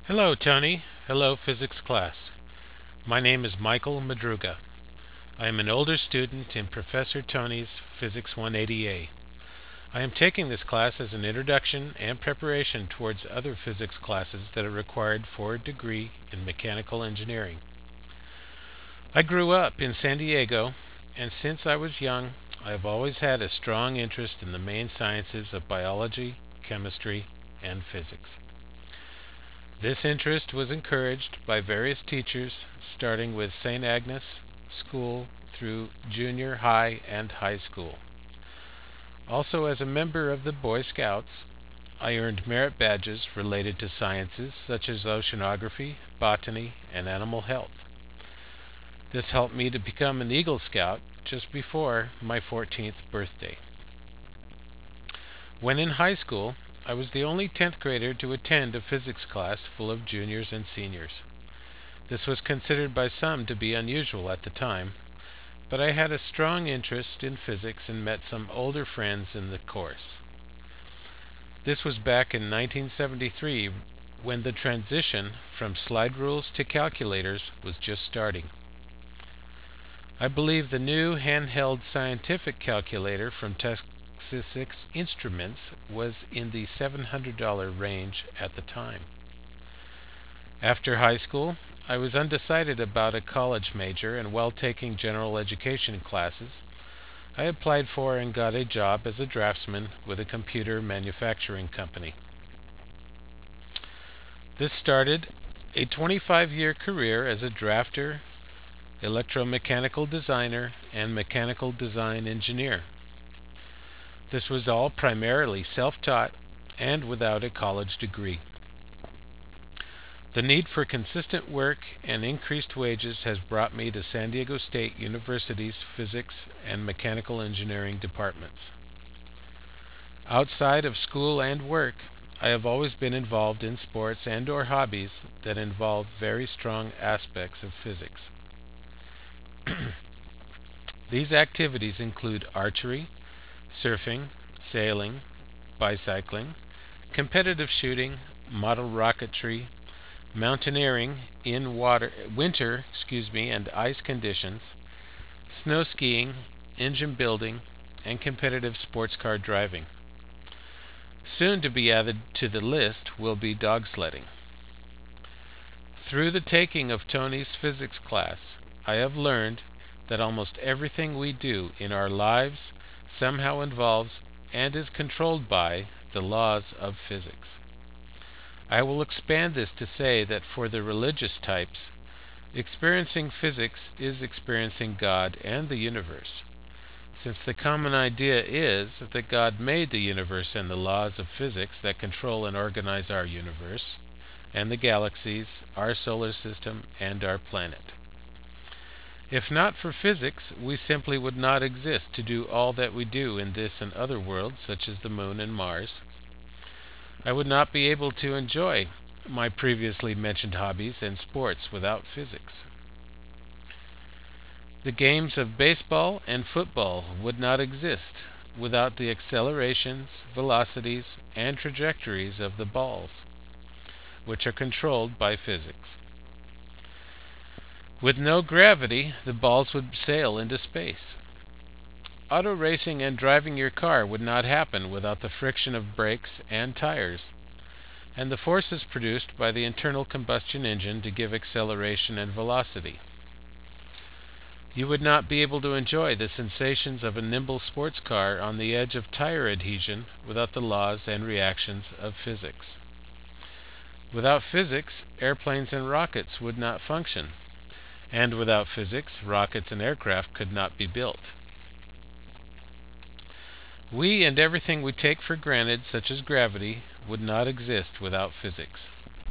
Hello, Tony. Hello, physics class. My name is Michael Madruga. I am an older student in Professor Tony's Physics 180A. I am taking this class as an introduction and preparation towards other physics classes that are required for a degree in mechanical engineering. I grew up in San Diego, and since I was young, I have always had a strong interest in the main sciences of biology, chemistry, and physics. This interest was encouraged by various teachers, starting with St. Agnes School through junior high and high school. Also, as a member of the Boy Scouts, I earned merit badges related to sciences such as oceanography, botany, and animal health. This helped me to become an Eagle Scout just before my 14th birthday. When in high school, I was the only 10th grader to attend a physics class full of juniors and seniors. This was considered by some to be unusual at the time, but I had a strong interest in physics and met some older friends in the course. This was back in 1973 when the transition from slide rules to calculators was just starting. I believe the new handheld scientific calculator from Texas Instruments was in the $700 range at the time. After high school, I was undecided about a college major, and while taking general education classes, I applied for and got a job as a draftsman with a computer manufacturing company. This started a 25-year career as a drafter, electromechanical designer, and mechanical design engineer. This was all primarily self-taught and without a college degree. The need for consistent work and increased wages has brought me to San Diego State University's physics and mechanical engineering departments. Outside of school and work, I have always been involved in sports and/or hobbies that involve very strong aspects of physics. These activities include archery, surfing, sailing, bicycling, competitive shooting, model rocketry, mountaineering in winter and ice conditions, snow skiing, engine building, and competitive sports car driving. Soon to be added to the list will be dog sledding. Through the taking of Tony's physics class, I have learned that almost everything we do in our lives somehow involves and is controlled by the laws of physics. I will expand this to say that for the religious types, experiencing physics is experiencing God and the universe, since the common idea is that God made the universe and the laws of physics that control and organize our universe, and the galaxies, our solar system, and our planet. If not for physics, we simply would not exist to do all that we do in this and other worlds, such as the Moon and Mars. I would not be able to enjoy my previously mentioned hobbies and sports without physics. The games of baseball and football would not exist without the accelerations, velocities, and trajectories of the balls, which are controlled by physics. With no gravity, the balls would sail into space. Auto racing and driving your car would not happen without the friction of brakes and tires, and the forces produced by the internal combustion engine to give acceleration and velocity. You would not be able to enjoy the sensations of a nimble sports car on the edge of tire adhesion without the laws and reactions of physics. Without physics, airplanes and rockets would not function, and without physics, rockets and aircraft could not be built. We and everything we take for granted, such as gravity, would not exist without physics.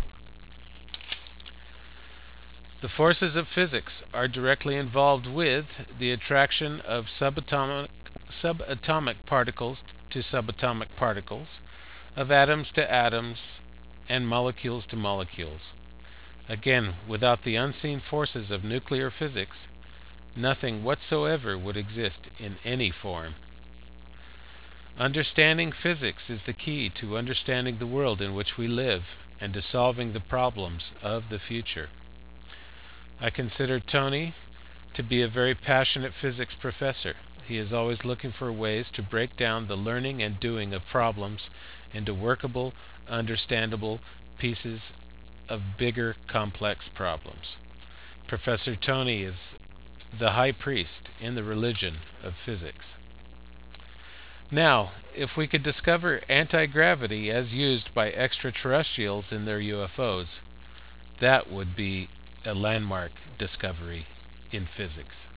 The forces of physics are directly involved with the attraction of subatomic particles to subatomic particles, of atoms to atoms, and molecules to molecules. Again, without the unseen forces of nuclear physics, nothing whatsoever would exist in any form. Understanding physics is the key to understanding the world in which we live and to solving the problems of the future. I consider Tony to be a very passionate physics professor. He is always looking for ways to break down the learning and doing of problems into workable, understandable pieces of bigger, complex problems. Professor Tony is the high priest in the religion of physics. Now, if we could discover anti-gravity as used by extraterrestrials in their UFOs, that would be a landmark discovery in physics.